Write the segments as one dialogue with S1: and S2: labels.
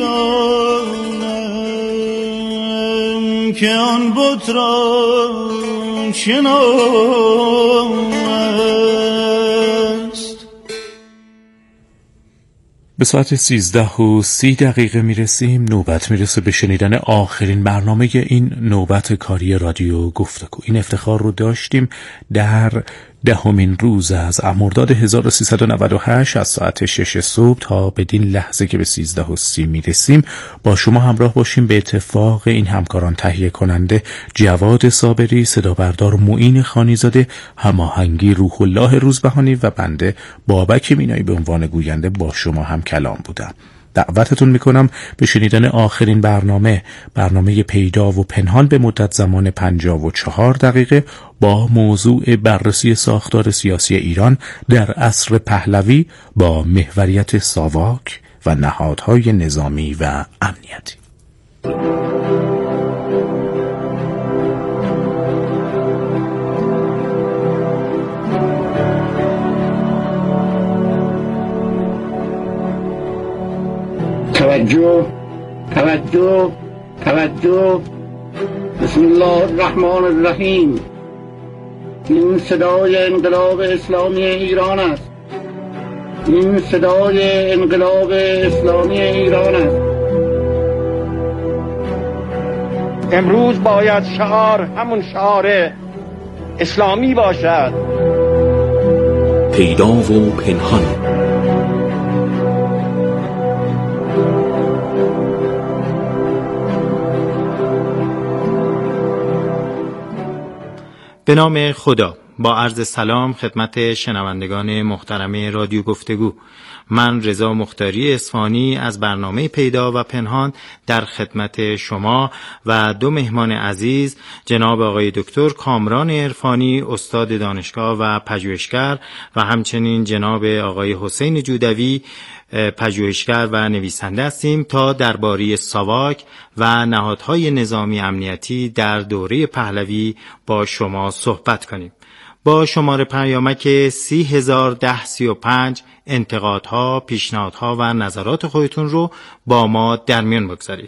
S1: دانم که آن بت را چه نام است.
S2: به ساعت 13:30 میرسیم. نوبت میرسه به شنیدن آخرین برنامه این نوبت کاری رادیو گفتگو. این افتخار رو داشتیم در 10مین روز از مرداد 1398 از ساعت 6 صبح تا بدین لحظه که به 13:30 میرسیم با شما همراه باشیم. به اتفاق این همکاران تهیه کننده جواد صابری، صدا بردار معین خانیزاده، هماهنگی روح الله روزبهانی و بنده بابک مینایی به عنوان گوینده با شما هم کلام بودم. دعوتتون میکنم به شنیدن آخرین برنامه پیدا و پنهان به مدت زمان 54 دقیقه با موضوع بررسی ساختار سیاسی ایران در عصر پهلوی با محوریت ساواک و نهادهای نظامی و امنیتی.
S3: توجه توجه توجه. بسم الله الرحمن الرحیم. این صدای انقلاب اسلامی ایران است. این صدای انقلاب اسلامی ایران است. امروز باید شعار همون شعار اسلامی باشد.
S4: پیدا و پنهان.
S5: به نام خدا. با عرض سلام خدمت شنوندگان محترم رادیو گفتگو. من رضا مختاری اصفهانی از برنامه پیدا و پنهان در خدمت شما و دو مهمان عزیز، جناب آقای دکتر کامران عرفانی، استاد دانشگاه و پژوهشگر، و همچنین جناب آقای حسین جودوی، پژوهشگر و نویسنده هستیم تا درباره ساواک و نهادهای نظامی امنیتی در دوره پهلوی با شما صحبت کنیم. با شماره پیامک 301035 انتقادها، پیشنهادها و نظرات خودتون رو با ما در میان بگذارید.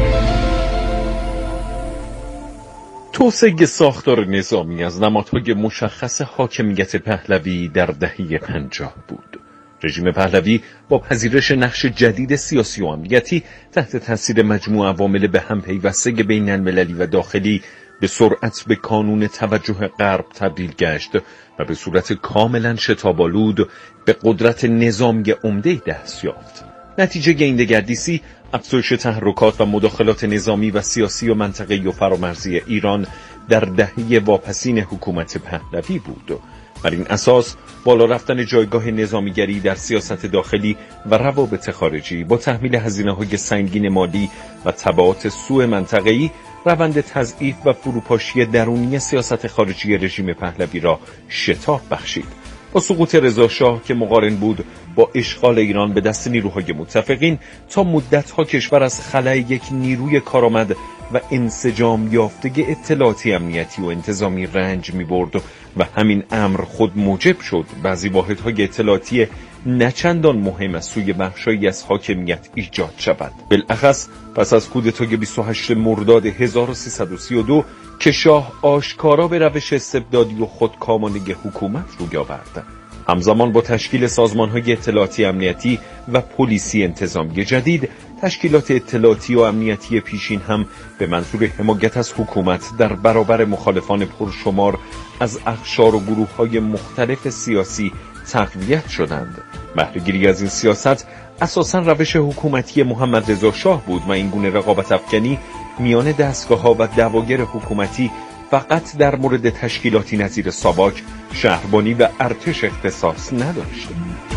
S6: توسعه ساختار نظامی از نمادهای مشخص حاکمیت پهلوی در دهه 50 بود. رژیم پهلوی با پذیرش نقش جدید سیاسی و امنیتی تحت تاثیر مجموع عوامل به هم پیوسته بین المللی و داخلی به سرعت به کانون توجه غرب تبدیل گشت و به صورت کاملا شتاب‌آلود به قدرت نظامی عمده دست یافت. نتیجه این دگردیسی افزایش تحرکات و مداخلات نظامی و سیاسی و منطقه‌ای و فرامرزی ایران در دهه واپسین حکومت پهلوی بود. بر این اساس بالا رفتن جایگاه نظامیگری در سیاست داخلی و روابط خارجی با تحمیل هزینه‌های سنگین مالی و تبعات سوء منطقه‌ای روند تضعیف و فروپاشی درونی سیاست خارجی رژیم پهلوی را شتاب بخشید. با سقوط رضا شاه که مقارن بود با اشغال ایران به دست نیروهای متفقین، تا مدت‌ها کشور از خلأ یک نیروی کارآمد و انسجام یافته اطلاعاتی، امنیتی و انتظامی رنج می‌برد و همین امر خود موجب شد بعضی واحدهای اطلاعاتی نچندان مهم از سوی بخشایی از حاکمیت ایجاد شود. بالاخص پس از کودتای 28 مرداد 1332 که شاه آشکارا به روش استبدادی و خودکامانه حکومت روی آورد، همزمان با تشکیل سازمان‌های اطلاعاتی امنیتی و پلیسی انتظامی جدید، تشکیلات اطلاعاتی و امنیتی پیشین هم به منظور حمایت از حکومت در برابر مخالفان پرشمار از اقشار و گروه‌های مختلف سیاسی تقویت شدند. بهره‌گیری از این سیاست اساساً روش حکومتی محمد رضا شاه بود و این گونه رقابت افکنی میان دستگاه‌ها و دوایر حکومتی فقط در مورد تشکیلاتی نظیر ساواک، شهربانی و ارتش اختصاص نداشت.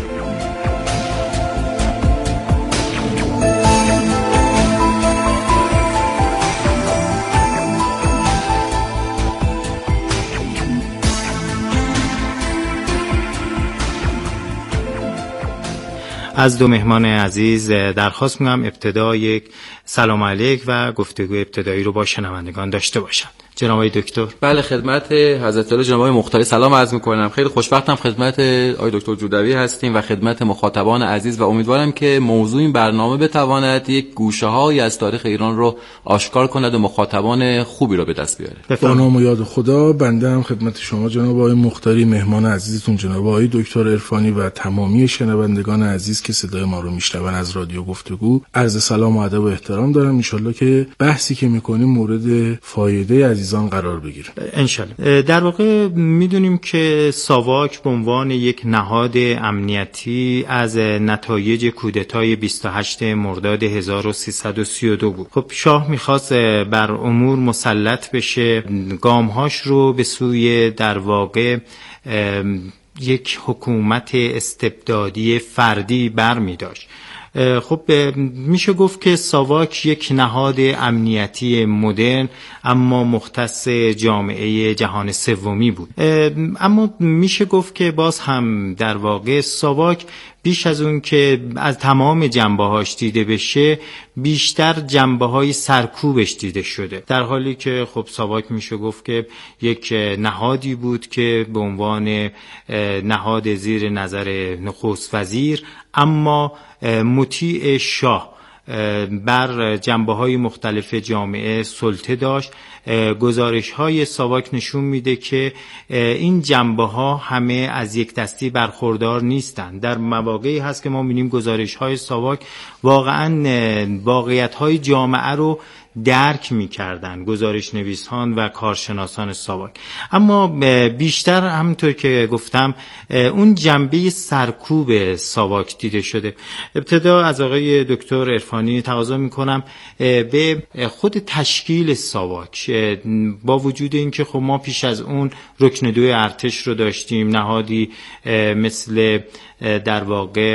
S5: از دو مهمان عزیز درخواست می‌کنم ابتدا یک سلام علیک و گفتگو ابتدایی رو با شنوندگان داشته باشند. جناب آقای دکتر.
S4: بله، خدمت حضرت عالی جناب آقای مختاری سلام عرض می‌کنم. خیلی خوشبختم خدمت آقای دکتر جودوی هستیم و خدمت مخاطبان عزیز و امیدوارم که موضوع این برنامه بتواند یک گوشه‌هایی از تاریخ ایران رو آشکار کند و مخاطبان خوبی رو به دست بیاره.
S7: با نام و یاد خدا، بنده هم خدمت شما جناب آقای مختاری، مهمان عزیزتون جناب آقای دکتر عرفانی و تمامی شنوندگان عزیز که صدای ما رو میشنون از رادیو گفتگو عرض سلام و ادب و احترام دارم. ان شاءالله که بحثی که می‌کنیم مورد فایده عزیزان قرار بگیره.
S5: ان شاءالله. در واقع میدونیم که ساواک به عنوان یک نهاد امنیتی از نتایج کودتای 28 مرداد 1332 بود. خب شاه می‌خواست بر امور مسلط بشه، گام‌هاش رو به سوی در واقع یک حکومت استبدادی فردی برمی داشت. خب میشه گفت که ساواک یک نهاد امنیتی مدرن اما مختص جامعه جهان سومی بود. اما میشه گفت که باز هم در واقع ساواک بیش از اون که از تمام جنبه‌هاش دیده بشه، بیشتر جنبه‌های سرکوبش دیده شده، در حالی که خب ساواک میشه گفت که یک نهادی بود که به عنوان نهاد زیر نظر نخست وزیر اما مطیع شاه بر جنبه‌های مختلف جامعه سلطه داشت. گزارش‌های ساواک نشون میده که این جنبه‌ها همه از یک دستی برخوردار نیستند. در مواقعی هست که ما می‌بینیم گزارش‌های ساواک واقعاً واقعیت‌های جامعه رو درک می‌کردن، گزارش نویسان و کارشناسان ساواک. اما بیشتر همونطور که گفتم اون جنبه سرکوب ساواک دیده شده. ابتدا از آقای دکتر عرفانی تقاضا می‌کنم به خود تشکیل ساواک، با وجود اینکه خب ما پیش از اون رکن 2 ارتش رو داشتیم، نهادی مثل در واقع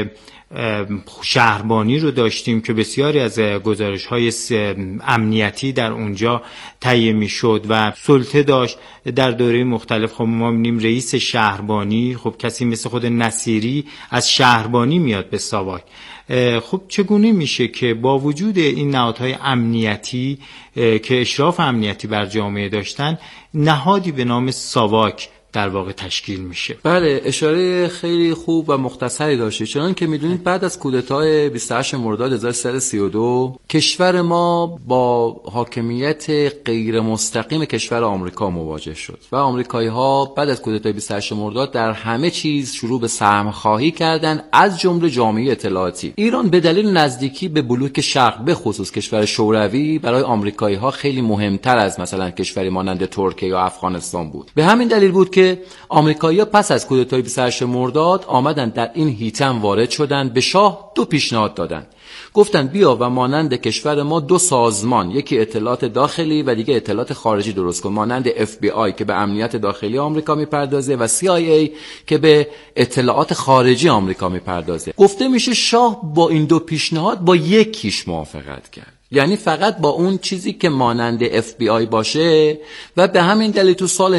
S5: شهربانی رو داشتیم که بسیاری از گزارش‌های امنیتی در اونجا تهیه می‌شد و سلطه داشت در دوره مختلف. خب ما می‌بینیم رئیس شهربانی، خب کسی مثل خود نصیری از شهربانی میاد به ساواک. خب چگونه میشه که با وجود این نهادهای امنیتی که اشراف امنیتی بر جامعه داشتن، نهادی به نام ساواک در واقع تشکیل میشه؟
S4: بله، اشاره خیلی خوب و مختصری داشتید. چون که میدونید بعد از کودتای 28 مرداد 1332 کشور ما با حاکمیت غیر مستقیم کشور آمریکا مواجه شد و آمریکایی‌ها بعد از کودتای 28 مرداد در همه چیز شروع به سهم خواهی کردن، از جمله جامعه اطلاعاتی. ایران به دلیل نزدیکی به بلوک شرق، به خصوص کشور شوروی، برای آمریکایی‌ها خیلی مهمتر از مثلا کشوری مانند ترکیه یا افغانستان بود. به همین دلیل بود که آمریکایی‌ها پس از کودتای 28 مرداد آمدن در این حیطم وارد شدن، به شاه 2 پیشنهاد دادن. گفتن بیا و مانند کشور ما 2 سازمان، یکی اطلاعات داخلی و دیگه اطلاعات خارجی درست کن، مانند FBI که به امنیت داخلی آمریکا میپردازه و CIA که به اطلاعات خارجی آمریکا میپردازه. گفته میشه شاه با این 2 پیشنهاد با یکیش موافقت کرد، یعنی فقط با اون چیزی که مانند FBI باشه. و به همین دلیل تو سال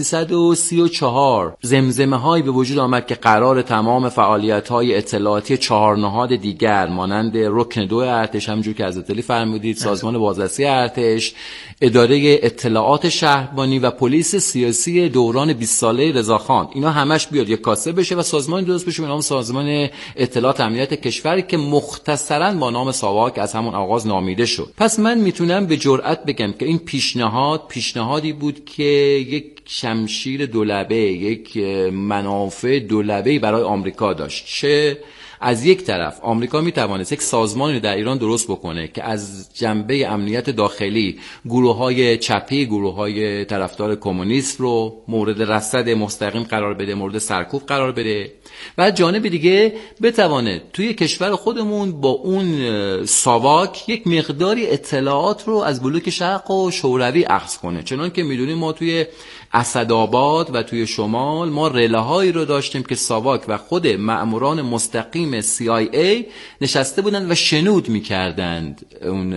S4: 1334 زمزمه هایی به وجود آمد که قرار تمام فعالیت های اطلاعاتی 4 نهاد دیگر مانند رکن 2 ارتش، همونجور که حضرت علی فرمودید، سازمان بازرسی ارتش، اداره اطلاعات شهربانی و پلیس سیاسی دوران 20 ساله رضاخان، اینا همش بیاد یک کاسه بشه و سازمان درست بشه به نام سازمان اطلاعات امنیت کشور که مختصراً با نام ساواک از همون آغاز نامیده شد. پس من میتونم به جرئت بگم که این پیشنهادی بود که یک شمشیر دولبه، یک منافع دولبه‌ای برای آمریکا داشت. چه از یک طرف آمریکا میتوانست یک سازمانی در ایران درست بکنه که از جنبه امنیت داخلی گروه‌های چپی، گروه‌های طرفدار کمونیست رو مورد رصد مستقیم قرار بده، مورد سرکوب قرار بده، و جانب دیگه بتواند توی کشور خودمون با اون ساواک یک مقداری اطلاعات رو از بلوک شرق و شوروی اخذ کنه. چنان که میدونیم ما توی اسدآباد و توی شمال ما رله‌هایی رو داشتیم که ساواک و خود مأموران مستقیم تیم CIA نشسته بودند و شنود میکردند اون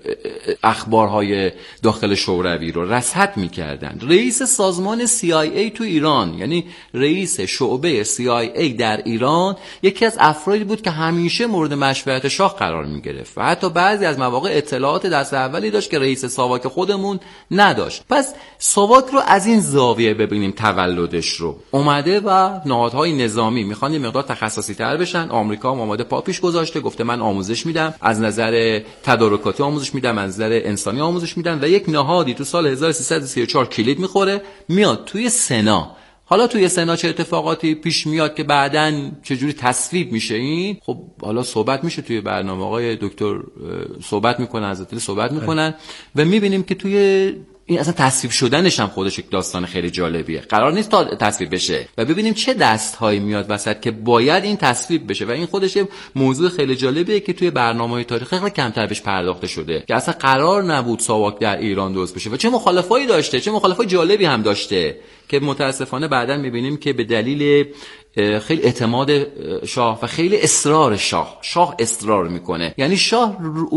S4: اخبارهای داخل شوروی رو رصد میکردند. رئیس سازمان CIA تو ایران، یعنی رئیس شعبه CIA در ایران، یکی از افرادی بود که همیشه مورد مشورت شاه قرار میگرفت و حتی بعضی از مواقع اطلاعات دست اولی داشت که رئیس ساواک خودمون نداشت. پس ساواک رو از این زاویه ببینیم، تولدش رو اومده و نهادهای نظامی میخوان یه مقدار تخصصی تر بشن. آمریکا هم اومده پاپیش گذاشته، گفته من آموزش میدم، از نظر تدارکاتی آموزش میدم، از نظر انسانی آموزش میدم، و یک نهادی تو سال 1334 کلید میخوره، میاد توی سنا. حالا توی سنا چه اتفاقاتی پیش میاد که بعداً چجوری تصویب میشه این، خب حالا صحبت میشه توی برنامه، آقای دکتر صحبت میکنن، حضرت صحبت میکنن و میبینیم که توی این اصلا تصویب شدنش هم خودش یک داستان خیلی جالبیه. قرار نیست تا تصویب بشه و ببینیم چه دستهایی میاد وسط که باید این تصویب بشه و این خودش یه موضوع خیلی جالبیه که توی برنامه‌های تاریخی خیلی کمتر بهش پرداخته شده که اصلا قرار نبود ساواک در ایران درست بشه و چه مخالفایی داشته، چه مخالفای جالبی هم داشته که متاسفانه بعداً میبینیم که به دلیل خیلی اعتماد شاه و خیلی اصرار شاه اصرار میکنه. یعنی شاه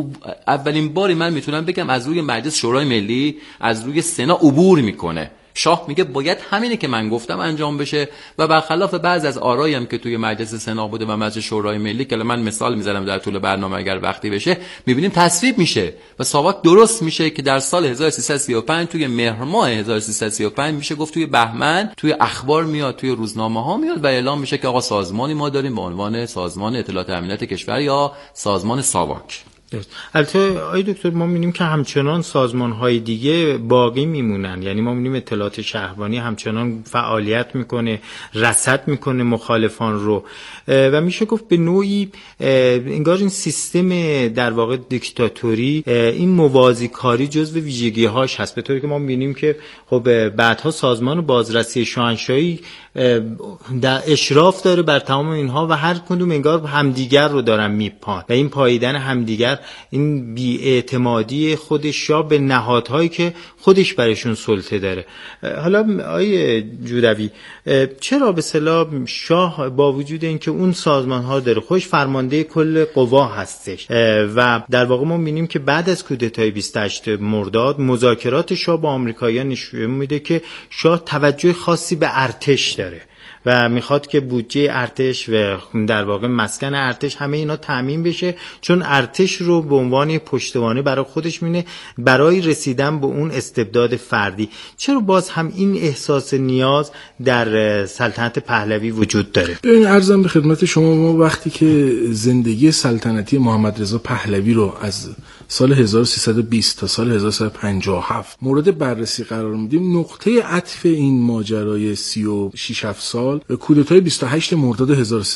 S4: اولین باری من میتونم بگم از روی مجلس شورای ملی، از روی سنا عبور میکنه. شاه میگه باید همینه که من گفتم انجام بشه و برخلاف بعض از آرایی هم که توی مجلس سنا بوده و مجلس شورای ملی که من مثال میذارم در طول برنامه اگر وقتی بشه، میبینیم تصویب میشه و ساواک درست میشه که در سال 1335 توی مهر ماه 1335 میشه گفت توی بهمن توی اخبار میاد، توی روزنامه ها میاد و اعلام میشه که آقا سازمانی ما داریم به عنوان سازمان اطلاعات امنیت کشور یا سازمان ساواک.
S5: البته آقای دکتر ما می‌بینیم که همچنان سازمان‌های دیگه باقی میمونن، یعنی ما می‌بینیم اطلاعات شهربانی همچنان فعالیت میکنه، رصد میکنه مخالفان رو و میشه گفت به نوعی انگار این سیستم در واقع دیکتاتوری، این موازی کاری جزو ویژگی‌هاش هست، به طوری که ما می‌بینیم که خب بعدها سازمان بازرسی شاهنشاهی در اشراف داره بر تمام اینها و هر کدوم انگار همدیگر رو دارن میپان و این پاییدن همدیگر، این بی‌اعتمادی خود شاه به نهادهایی که خودش برشون سلطه داره. حالا آیه جودوی چرا به اصطلاح شاه با وجود اینکه اون سازمان ها داره خودش فرمانده کل قوا هستش و در واقع ما می‌بینیم که بعد از کودتای 28 مرداد مذاکرات شاه با آمریکایی‌ها نشون میده که شاه توجه خاصی به ارتش داره و میخواد که بودجه ارتش و در واقع مسکن ارتش همه اینا تامین بشه، چون ارتش رو به عنوان پشتوانه برای خودش می‌بینه برای رسیدن به اون استبداد فردی. چرا باز هم این احساس نیاز در سلطنت پهلوی وجود داره؟
S7: ببین عرضم به خدمت شما، ما وقتی که زندگی سلطنتی محمد رضا پهلوی رو از سال 1320 تا سال 1357 مورد بررسی قرار میدیم، نقطه عطف این ماجرای 36 سال کودتای 28 مرداد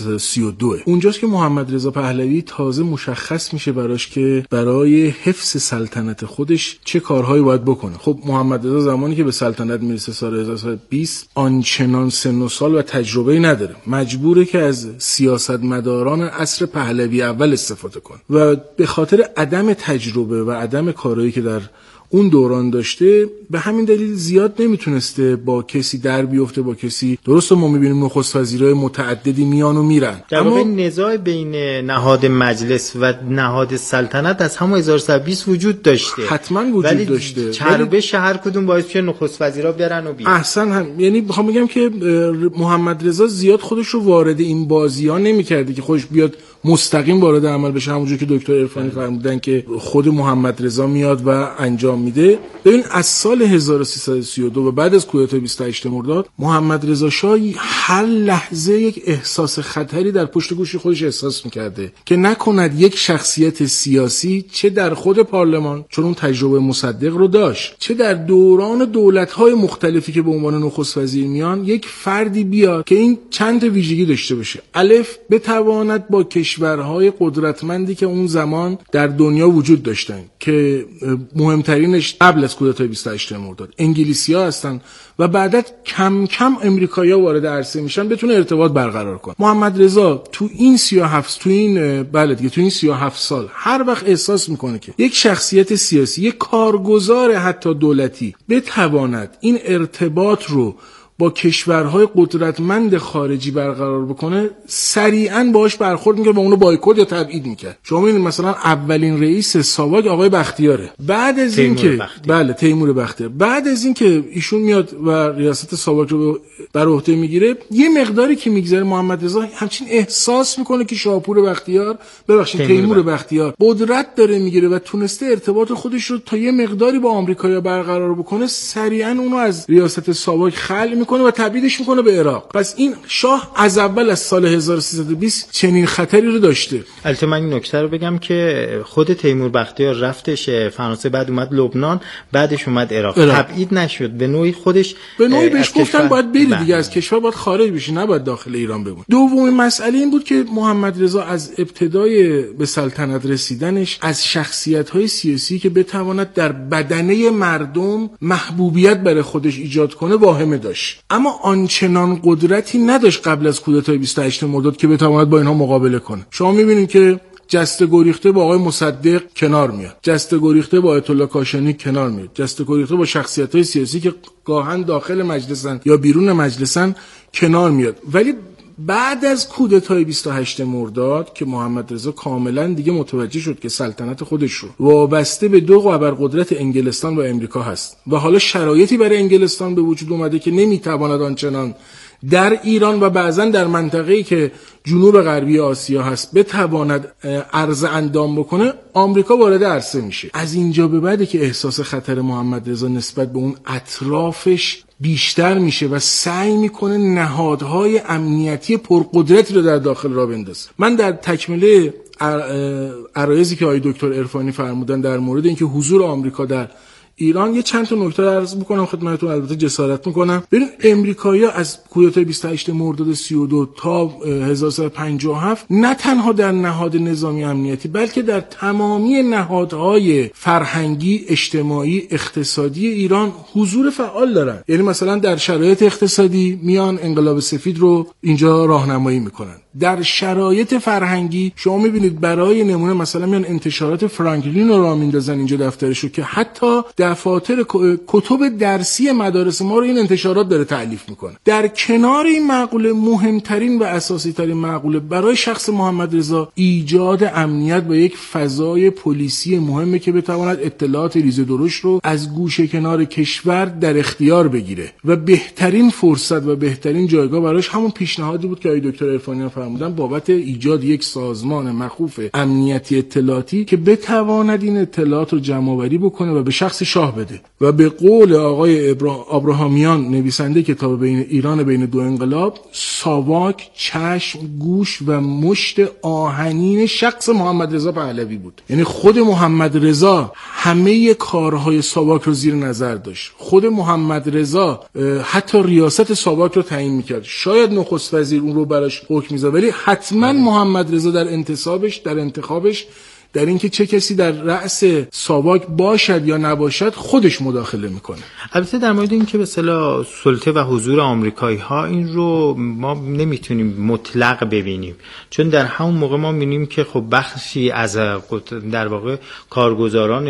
S7: 1332 اونجاست که محمد رضا پهلوی تازه مشخص میشه براش که برای حفظ سلطنت خودش چه کارهایی باید بکنه. خب محمد رضا زمانی که به سلطنت میرسه سال 1320 آنچنان سن و سال و تجربه‌ای نداره، مجبوره که از سیاستمداران عصر پهلوی اول استفاده کنه و به خاطر عدم تجربه و عدم کارهایی که در اون دوران داشته به همین دلیل زیاد نمیتونسته با کسی در بیفته، با کسی درسته ما میبینیم نخست وزیرای متعددی میان و میرن،
S5: در واقع نزاع بین نهاد مجلس و نهاد سلطنت از همون 1320 وجود داشته،
S7: حتما وجود داشته،
S5: چربش هر کدوم باعث میشه نخست وزیرا برن و بیان.
S7: احسن هم، یعنی میخوام بگم که محمد رضا زیاد خودش رو وارد این بازی‌ها نمی‌کرده که خودش بیاد مستقیم وارد عمل بشه، همونجور که دکتر عرفانی فرمودن که خود محمد رضا میاد و انجام میده. ببین از سال 1332 و بعد از کودتای 28 مرداد محمد رضا شاه هر لحظه یک احساس خطری در پشت گوش خودش احساس میکرده که نکند یک شخصیت سیاسی چه در خود پارلمان، چون اون تجربه مصدق رو داشت، چه در دوران دولت‌های مختلفی که به عنوان نخست وزیر میان، یک فردی بیاد که این چند ویژگی داشته باشه: الف، بتواند با کشورهای قدرتمندی که اون زمان در دنیا وجود داشتن که مهمترینش قبل از کودتای 28 مرداد انگلیسی‌ها هستن و بعداً کم کم امریکایی‌ها وارد عرصه میشن، بتونه ارتباط برقرار کنه. محمد رضا تو این 37 سال هر وقت احساس میکنه که یک شخصیت سیاسی، یک کارگزار حتی دولتی بتواند این ارتباط رو با کشورهای قدرتمند خارجی برقرار بکنه سریعا باهاش برخورد میکنه و اونو بایکوت یا تبعید میکنه. شما میبینید مثلا اولین رئیس ساواک آقای بختیاره، بعد از اینکه تیمور بختیار بعد از اینکه ایشون میاد و ریاست ساواک رو بر عهده میگیره، یه مقداری که میگذره محمد رضا همچین احساس میکنه که شاپور بختیار تیمور بختیار قدرت داره میگیره و تونسته ارتباط خودش رو تا یه مقداری با آمریکا برقرار بکنه، سریعا اونو از ریاست ساواک خلع میکنه و تبعیدش میکنه به عراق. پس این شاه از اول از سال 1320 چنین خطری رو داشته.
S5: البته من این نکته رو بگم که خود تیمور بختیار رفتش فرانسه، بعد اومد لبنان، بعدش اومد عراق. تبعید نشد، به نوعی خودش
S7: به نوعی بهش گفتن باید بری دیگه، از کشور باید خارج بشی، نباید داخل ایران بمونی. دومین مسئله این بود که محمد رضا از ابتدای به سلطنت رسیدنش از شخصیت‌های سیاسی که بتواند در بدنه مردم محبوبیت برای خودش ایجاد کنه واهمه داشت، اما آنچنان قدرتی نداشت قبل از کودتای 28 مرداد که بتواند با اینها مقابله کنه. شما می‌بینید که جسته گریخته با آقای مصدق کنار میاد، جسته گریخته با آیت الله کاشانی کنار میاد، جسته گریخته با شخصیت‌های سیاسی که گاهن داخل مجلسن یا بیرون مجلسن کنار میاد. ولی بعد از کودتای 28 مرداد که محمد رضا کاملا دیگه متوجه شد که سلطنت خودش رو وابسته به دو ابرقدرت انگلستان و امریکا هست و حالا شرایطی برای انگلستان به وجود اومده که نمیتواند آنچنان در ایران و بعضا در منطقه‌ای که جنوب غربی آسیا هست بتواند عرض اندام بکنه، آمریکا وارد عرصه میشه. از اینجا به بعده که احساس خطر محمد رضا نسبت به اون اطرافش بیشتر میشه و سعی میکنه نهادهای امنیتی پرقدرتی رو در داخل را بندازه. من در تکمله عرایزی که آقای دکتر عرفانی فرمودن در مورد اینکه حضور آمریکا در ایران یه چند تا نکته عرض میکنم خدمتتون، البته جسارت میکنم. ببین امریکایی‌ها از کودتای 28 مرداد 32 تا 1357 نه تنها در نهاد نظامی امنیتی بلکه در تمامی نهادهای فرهنگی، اجتماعی، اقتصادی ایران حضور فعال دارن. یعنی مثلا در شرایط اقتصادی میان انقلاب سفید رو اینجا راهنمایی میکنن. در شرایط فرهنگی شما میبینید برای نمونه مثلا میان انتشارات فرانکلین رو راه میندازن اینجا دفترشو که حتی دفاتر کتب درسی مدارس ما رو این انتشارات داره تألیف میکنه. در کنار این مقوله مهمترین و اساسی ترین مقوله برای شخص محمد رضا ایجاد امنیت با یک فضای پلیسی مهمه که بتواند اطلاعات ریز درشت رو از گوشه کنار کشور در اختیار بگیره و بهترین فرصت و بهترین جایگاه براش همون پیشنهادی بود که آقای دکتر عرفانی فرمودن بابت ایجاد یک سازمان مخوف امنیتی اطلاعاتی که بتواند این اطلاعات رو جمع‌آوری بکنه و به شخص شاه بده. و به قول آقای ابراهامیان نویسنده کتاب بین ایران بین دو انقلاب، ساواک چشم، گوش و مشت آهنین شخص محمد رضا پهلوی بود. یعنی خود محمد رضا همه کارهای ساواک رو زیر نظر داشت. خود محمد رضا حتی ریاست ساواک رو تعیین میکرد. شاید نخست وزیر اون رو براش حکم میذاره، ولی حتما محمد رضا در انتخابش در اینکه چه کسی در رأس ساواک باشد یا نباشد خودش مداخله میکنه.
S5: البته در مورد این که به اصطلاح سلطه و حضور آمریکایی ها، این رو ما نمیتونیم مطلق ببینیم، چون در همون موقع ما میبینیم که خب بخشی از در واقع کارگزاران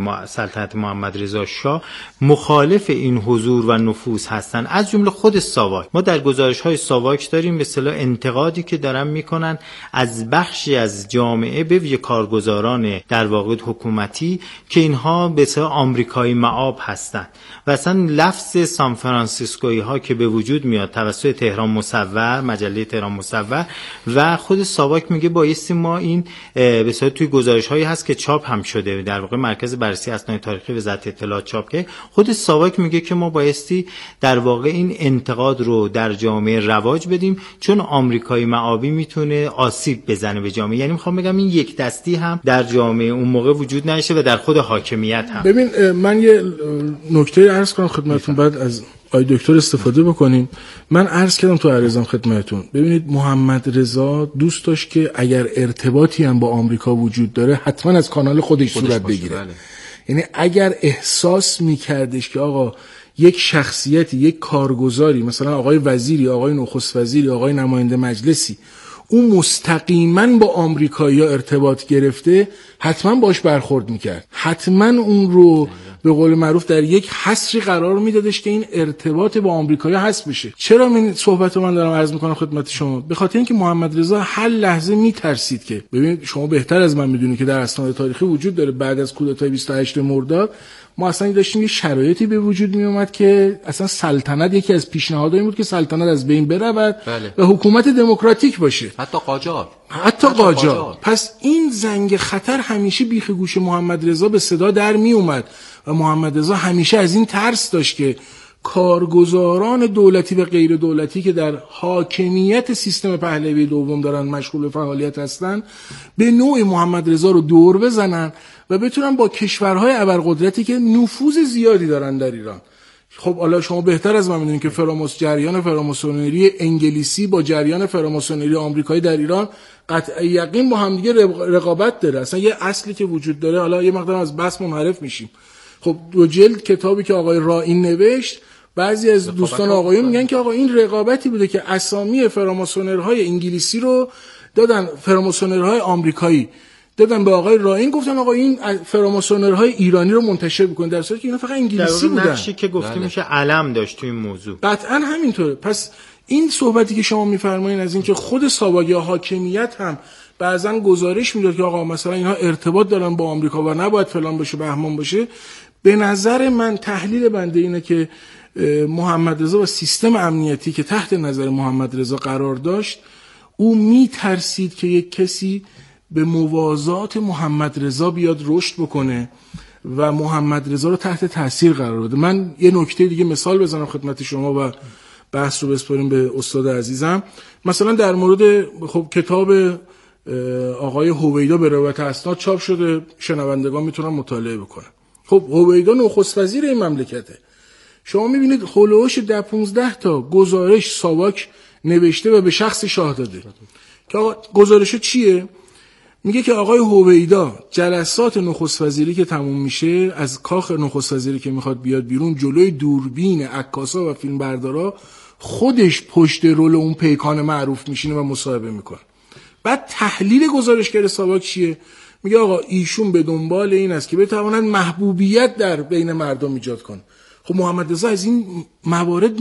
S5: سلطنت محمد رضا شاه مخالف این حضور و نفوذ هستن، از جمله خود ساواک. ما در گزارش های ساواک داریم به اصطلاح انتقادی که دارن میکنن از بخشی از جامعه به ویژه کارگزاران در واقع حکومتی که اینها به اصطلاح آمریکایی مآب هستند و اصلا لفظ سان فرانسیسکویی ها که به وجود میاد توسط تهران مصور، مجله تهران مصور و خود ساواک میگه بایستی ما این به اصطلاح توی گزارش هایی هست که چاپ هم شده، در واقع مرکز بررسی اسناد تاریخی وزارت اطلاعات چاپ کرده، خود ساواک میگه که ما بایستی در واقع این انتقاد رو در جامعه رواج بدیم، چون آمریکایی مآبی میتونه آسیب بزنه به جامعه. یعنی میخوام بگم این یک دستی هم در جامعه اون موقع وجود نشه و در خود حاکمیت هم.
S7: ببین من یه نکته عرض کنم خدمتتون، بعد از آقای دکتر استفاده بکنیم. من عرض کردم تو عرضم خدمتتون، ببینید محمد رضا دوست داشت که اگر ارتباطی هم با آمریکا وجود داره حتما از کانال خودش صورت بگیره. یعنی اگر احساس میکردش که آقا یک شخصیتی، یک کارگزاری، مثلا آقای وزیری، آقای نخست وزیری، آقای نماینده مجلسی، اون مستقیما با آمریکایی‌ها ارتباط گرفته، حتما باش برخورد میکرد، حتما اون رو به قول معروف در یک حصری قرار میدادش که این ارتباط با آمریکایی حذف بشه. چرا این صحبت من دارم عرض میکنم خدمت شما؟ به خاطر اینکه محمد رضا هر لحظه میترسید که، ببینید شما بهتر از من میدونید که در اسناد تاریخی وجود داره، بعد از کودتای 28 مرداد ما اصلا داشتیم یه شرایطی به وجود می اومد که اصلا سلطنت یکی از پیشنهادهای بود که سلطنت از بین برود و حکومت دموکراتیک باشه،
S4: حتی قاجار.
S7: پس این زنگ خطر همیشه بیخ گوش محمد رضا به صدا در می اومد و محمد رضا همیشه از این ترس داشت که کارگزاران دولتی و غیر دولتی که در حاکمیت سیستم پهلوی دوم دارن مشغول به فعالیت هستن به نوعی محمد رضا رو دور بزنن و بتونن با کشورهای ابرقدرتی که نفوذ زیادی دارن در ایران. خب حالا شما بهتر از من میدونید که جریان فراماسونری انگلیسی با جریان فراماسونری آمریکایی در ایران قطع یقین با هم دیگه رقابت داره. اصلا یه اصلی که وجود داره، حالا یه مقدار از بحث منحرف میشیم. خب 2 جلد کتابی که آقای رائین نوشت، بعضی از دوستان آقایون میگن که آقا این رقابتی بوده که اسامی فراماسونرهای انگلیسی رو دادن، فراماسونرهای آمریکایی دادن به آقای رائین، گفتن آقا این فراماسونرهای ایرانی رو منتشر بکنید، در صورتی که اینا فقط انگلیسی بودن.
S5: نقشی که گفته میشه علم داشت توی این موضوع.
S7: قطعا همینطوره. پس این صحبتی که شما میفرمایید از اینکه خود ساواک یا حاکمیت هم بعضن گزارش میداد که آقا مثلا اینها ارتباط دارن با آمریکا و نباید فلان بشه بهمان باشه، به نظر من تحلیل بنده اینه که محمد رضا و سیستم امنیتی که تحت نظر محمد رضا قرار داشت، او میترسید که یک کسی به موازات محمد رضا بیاد رشد بکنه و محمد رضا رو تحت تاثیر قرار بده. من یه نکته دیگه مثال بزنم خدمت شما و بحث رو بسپاریم به استاد عزیزم. مثلا در مورد خب کتاب آقای هویدا به روایت اسناد چاپ شده، شنوندگان میتونن مطالعه بکنن. خب هویدا نخست وزیر این مملکته. شما میبینید هولوش 10-15 تا گزارش ساواک نوشته و به شخص شاه داده که آقا گزارش چیه؟ میگه که آقای هویدا جلسات نخست وزیری که تموم میشه، از کاخ نخست وزیری که میخواد بیاد بیرون، جلوی دوربین عکاسا و فیلمبردارا خودش پشت رول اون پیکان معروف میشینه و مصاحبه میکنه. بعد تحلیل گزارشگر ساواک چیه؟ میگه آقا ایشون به دنبال این است که بتواند محبوبیت در بین مردم ایجاد کنه. خب محمد رضا از این موارد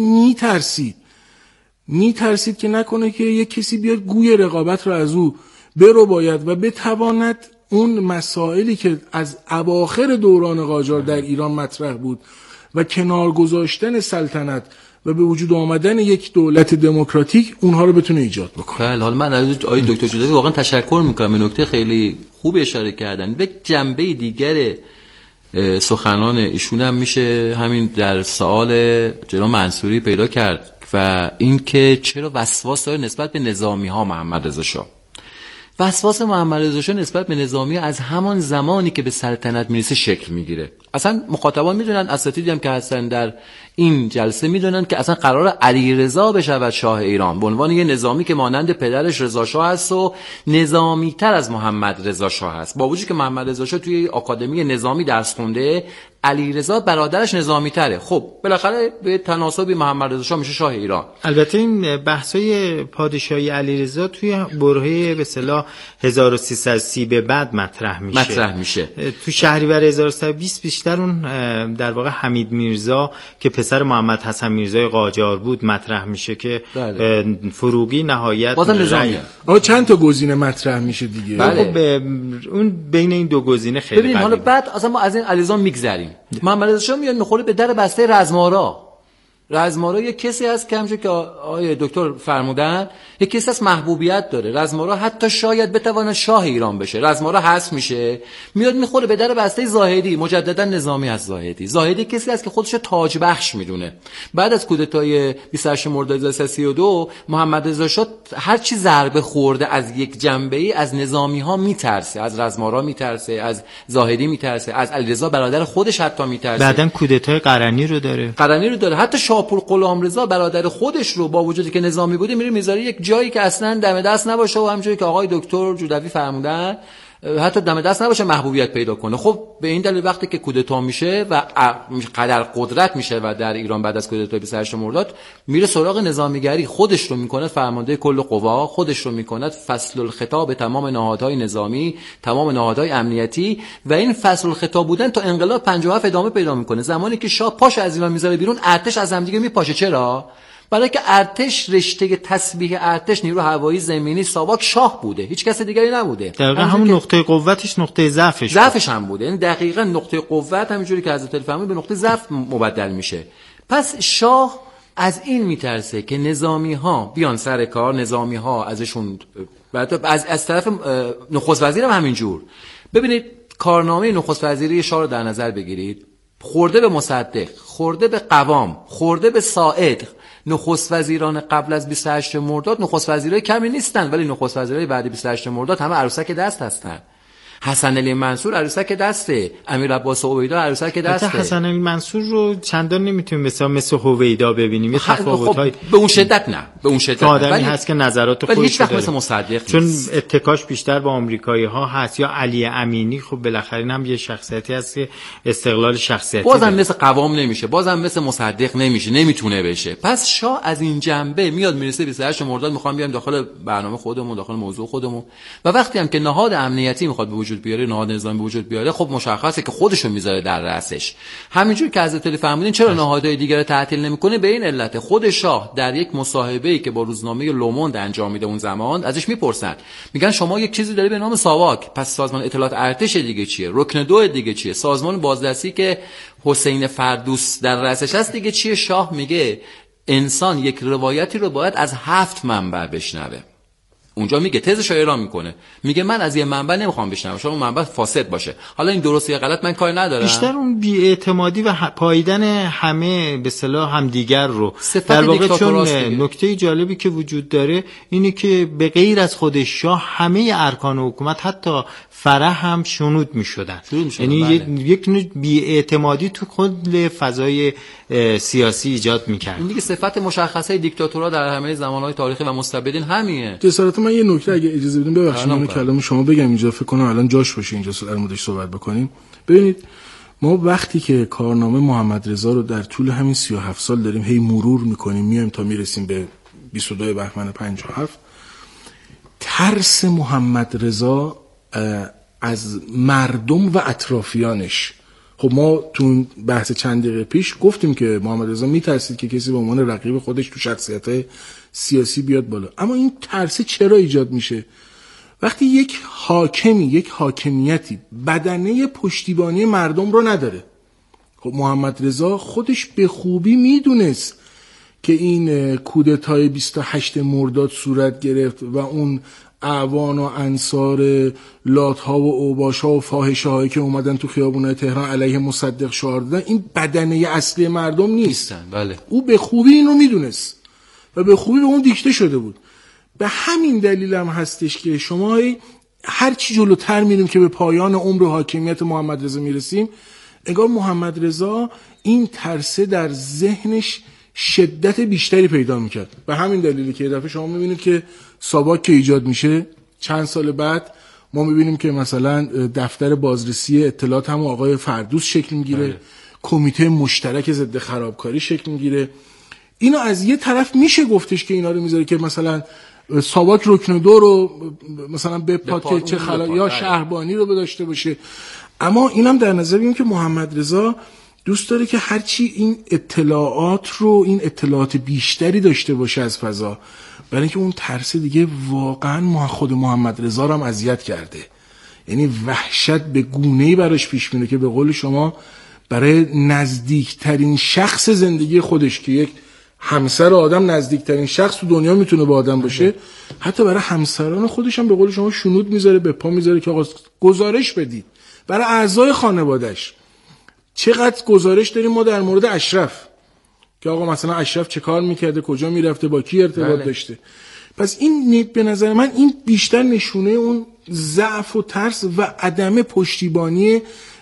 S7: میترسید که نکنه که یک کسی بیاد گوی رقابت رو از او برو باید و بتواند اون مسائلی که از اواخر دوران قاجار در ایران مطرح بود و کنار گذاشتن سلطنت و به وجود آمدن یک دولت دموکراتیک اونها رو بتونه ایجاد بکنه.
S4: بله، حالا من از آقای دکتر جودوی واقعا تشکر میکنم، به نکته خیلی خوب اشاره کردن. به جنبه دیگر سخنان ایشون هم میشه همین در سوال جناب منصوری پیدا کرد و این که چرا وسواس داره نسبت به نظامی ها محمد رضا شاه. وسواس محمد رضا شاه نسبت به نظامی از همان زمانی که به سلطنت میرسه شکل میگیره. اصلا مخاطبان میدونن، اساتیدی هم که هستن در این جلسه میدونن که اصلا قرار علیرضا بشود شاه ایران به عنوان یه نظامی که مانند پدرش رضا شاه است و نظامی تر از محمد رضا شاه است. با وجودی که محمد رضا شاه توی آکادمی نظامی درس خونده، علیرضا برادرش نظامی تره. خب بالاخره به تناسبی محمد رضا شاه میشه شاه ایران.
S5: البته این بحثای پادشاهی علیرضا توی برهه به اصطلاح 1330 به بعد مطرح میشه. تو شهریور 1320 بیشتر اون در واقع حمید میرزا که پسر محمد حسن میرزای قاجار بود مطرح میشه که فروغی نهایت
S4: بازم نظامیه.
S7: چند تا گزینه مطرح میشه دیگه.
S5: بله. خب اون بین این دو گزینه خیلی
S4: ببینیم. حالا بعد اصلا ما از این علیرضا میگذریم. محمد رضا شاه میاد میخوره به در بسته رزمارا یک کسی هست که همونجوری که آقای دکتر فرمودن یک کسی هست محبوبیت داره. رزمارا حتی شاید بتواند شاه ایران بشه. رزمارا حذف میشه، میاد میخوره به در بسته زاهدی، مجددا نظامی از زاهدی کسی هست که خودش تاج بخش میدونه. بعد از کودتای 28 مرداد 1332 محمد رضا شاه هر چی ضربه خورده از یک جنبه‌ای از نظامی ها میترسه، از رزمارا میترسه، از زاهدی میترسه، از علیرضا برادر خودش حتی میترسه.
S5: بعدن کودتای قرنی رو داره. حتی شاپور غلامرضا برادر خودش رو با وجودی که نظامی بوده میره میذاره یک جایی که اصلا دم دست نباشه و همونجوری که آقای دکتر جودوی فرمودن
S4: حتی دم دست نباشه محبوبیت پیدا کنه. خب به این دلیل وقتی که کودتا میشه و قدر قدرت میشه و در ایران بعد از کودتای 28 مرداد میره سراغ نظامیگری، خودش رو میکنه فرمانده کل قوا، خودش رو میکنه فصل الخطاب تمام نهادهای نظامی، تمام نهادهای امنیتی، و این فصل الخطاب بودن تا انقلاب 57 ادامه پیدا میکنه. زمانی که شاه پاش از ایران میذاره بیرون، ارتش از هم دیگه میپاشه. چرا؟ برای که ارتش رشته تسبیح ارتش نیرو هوایی، زمینی، ساواک شاه بوده، هیچ کس دیگری نبوده.
S5: دقیقاً همون نقطه قوتش نقطه ضعفش
S4: هم بوده. یعنی دقیقاً نقطه قوت همینجوری که حضرت فرمود به نقطه ضعف مبدل میشه. پس شاه از این میترسه که نظامی ها بیان سر کار، نظامی ها ازشون از طرف نخست وزیر هم همینجور. ببینید کارنامه نخست وزیری شاه رو در نظر بگیرید، خورده به مصدق، خورده به قوام، خورده به ساعد. نخست وزیران قبل از 28 مرداد نخست وزیرای کمی نیستن، ولی نخست وزیرای بعد 28 مرداد همه عروسک دست هستن. حسن علی منصور عروسک دسته، امیر عباس عبیدا عروسک دسته.
S5: حسن علی منصور رو چندان نمیتونیم مثل هویدا ببینیم، یه تفاوت‌های
S4: به اون شدت نه، به اون شدت
S5: آدمی هست که نظرات خودش
S4: هیچ وقت مثل مصدق
S5: چون
S4: نیست.
S5: اتکاش بیشتر با آمریکایی‌ها هست، یا علی امینی خب بالاخره هم یه شخصیتی هست که استقلال شخصیتی
S4: بازم مثل قوام نمیشه، بازم مثل مصدق نمیشه، نمیتونه بشه. پس شاه از این جنبه میاد میرسه 28 مرداد میخوام بیام داخل برنامه خودمون، داخل موضوع خودمون، و وقتی هم که نهاد امنیتی میخواد به وجود بیاره، نهاد نظامی به وجود بیاره، خب مشخصه که خودشو میذاره در رأسش. همینجور که حضرت علی فرمودین چرا نهادهای دیگر رو تعطیل نمیکنه، به این علت خود شاه در یک مصاحبه‌ای که با روزنامه لوموند انجام میده اون زمان ازش میپرسن، میگن شما یک چیزی داری به نام ساواک، پس سازمان اطلاعات ارتش دیگه چیه؟ رکن 2 دیگه چیه؟ سازمان بازرسی که حسین فردوس در رأسش هست دیگه چیه؟ شاه میگه انسان یک روایتی رو باید از 7 منبع بشنوه. اونجا میگه تزش رو اعلام میکنه، میگه من از یه منبع نمیخوام بشنوم، شما منبع فاسد باشه. حالا این درست یا غلط من کاری ندارم،
S5: بیشتر اون بی‌اعتمادی و پاییدن همه به اصطلاح همدیگر رو در واقع. چون نکته جالبی که وجود داره اینه که به غیر از خود شاه همه ارکان حکومت حتی فرح هم شنود میشدن. یعنی یک نوع بی‌اعتمادی تو کل فضای سیاسی ایجاد میکرد.
S4: این دیگه صفت مشخصه دیکتاتورها در همه زمانهای تاریخی و مستبدین همینه.
S7: جسارت من یه نکته اگه اجازه بدین ببخشید من کلام شما بگم اینجا، فکر کنم الان جاش باشه اینجا در موردش صحبت بکنیم. ببینید ما وقتی که کارنامه محمد رضا رو در طول همین 37 سال داریم هی مرور میکنیم، میایم تا میرسیم به 22 بهمن 57، ترس محمد رضا از مردم و اطرافیانش. خب ما تو بحث چند دقیقه پیش گفتیم که محمد رضا میترسید که کسی به عنوان رقیب خودش تو شخصیت سیاسی بیاد بالا. اما این ترس چرا ایجاد میشه؟ وقتی یک حاکمی، یک حاکمیتی بدنه پشتیبانی مردم رو نداره. خب محمد رضا خودش به خوبی میدونست که این کودتای 28 مرداد صورت گرفت و اون اعوان و انصار لات‌ها و اوباش‌ها و فاحشه‌هایی که اومدن تو خیابونای تهران علیه مصدق شعار دادن، این بدنه اصلی مردم نیستن.
S4: بله.
S7: او به خوبی اینو میدونست و به خوبی به اون دیکته شده بود. به همین دلیل هم هستش که شما هر چی جلوتر میریم که به پایان عمر حاکمیت محمد رضا میرسیم، انگار محمد رضا این ترسه در ذهنش شدت بیشتری پیدا میکرد. به همین دلیلی که دفعه شما میبینید که ساواک که ایجاد میشه، چند سال بعد ما میبینیم که مثلا دفتر بازرسی اطلاعات هم آقای فردوس شکل میگیره، کمیته مشترک ضد خرابکاری شکل میگیره. اینو از یه طرف میشه گفتش که اینا رو میذاره که مثلا ساواک رکن 2 رو مثلا بپاد که چه یا شهربانی رو داشته باشه. اما اینم در نظر بگیریم که محمد رضا دوست داره که هرچی این اطلاعات رو، این اطلاعات بیشتری داشته باشه از فضا، برای اینکه اون ترس دیگه واقعا خود محمد رضا رو هم اذیت کرده. یعنی وحشت به گونه‌ای براش پیش میره که به قول شما برای نزدیکترین شخص زندگی خودش که یک همسر آدم نزدیکترین شخص تو دنیا میتونه با آدم باشه، حتی برای همسران خودش هم به قول شما شنود میذاره، به پا میذاره که آقا گزارش بدید. برای اعضای خانواده‌اش چقدر گزارش داریم ما در مورد اشرف که آقا مثلا اشرف چه کار میکرده، کجا میرفته، با کی ارتباط داشته. پس این به نظر من این بیشتر نشونه اون ضعف و ترس و عدم پشتیبانی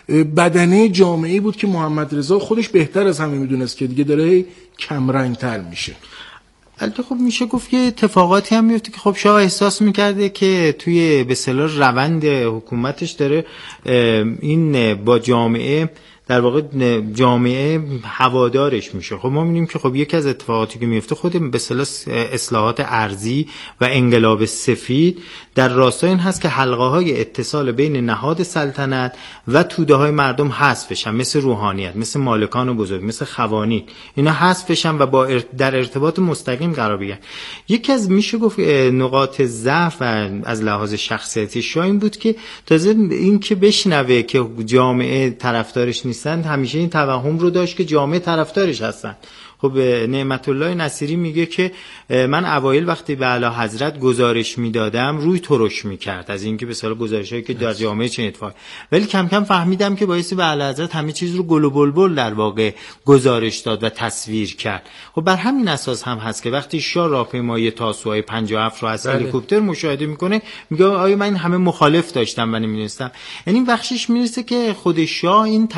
S7: بدنه جامعه‌ای بود که محمد رضا خودش بهتر از همه میدونست که دیگه داره کمرنگ‌تر میشه.
S5: البته خب میشه گفت که اتفاقاتی هم میفته که خب شاه احساس میکرده که توی به اصطلاح روند حکومتش داره این با جامعه در واقع جامعه هوادارش میشه. خب ما می‌بینیم که خب یکی از اتفاقاتی که میفته خود به اصطلاح اصلاحات ارضی و انقلاب سفید در راستای این هست که حلقه‌های اتصال بین نهاد سلطنت و توده‌های مردم حذف بشن، مثل روحانیت، مثل مالکان بزرگ، مثل خوانین، اینا حذف بشن و در ارتباط مستقیم قرار بگیرن. یکی از میشه گفت نقاط ضعف از لحاظ شخصیتی شاه این بود که تازه این که بشنوه که جامعه طرفدارش نیستن، همیشه این توهم رو داشت که جامعه طرفدارش هستن. خب نعمت الله نصیری میگه که من اوایل وقتی به اعلی حضرت گزارش میدادم روی ترش میکرد از اینکه به اصطلاح گزارشایی که در جامعه چه اتفاقی، ولی کم کم فهمیدم که باعث به اعلی حضرت همه چیز رو گل و بلبل در واقع گزارش داد و تصویر کرد. خب بر همین اساس هم هست که وقتی شاه راهپیمایی تاسوعای 57 رو از هلیکوپتر مشاهده میکنه میگه آیا من همه مخالف داشتم و نمیدونستم. یعنی بخشش میرسه که خود شاه این